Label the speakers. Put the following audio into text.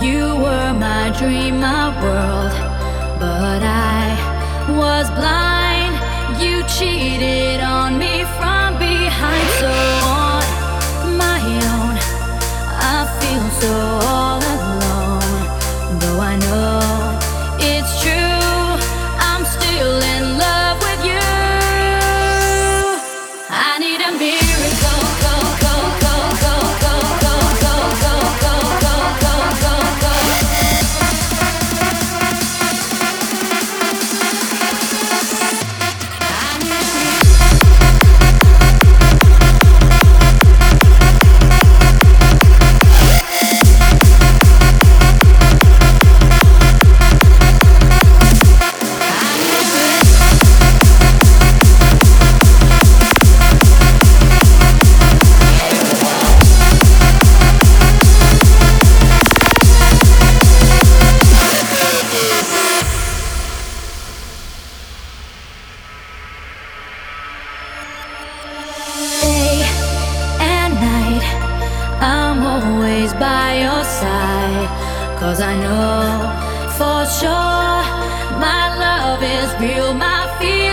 Speaker 1: You were my dream, my world, but I was blind. You cheated on me from behind. So on my own, I feel so all alone. Though I know it's true, I'm still in love with you. I need a miracle. Go, go, go, go, go, go, go, go, go, go, go, go, go. I need a day and night, I'm always by your side. 'Cause I know for sure my love is real, my fear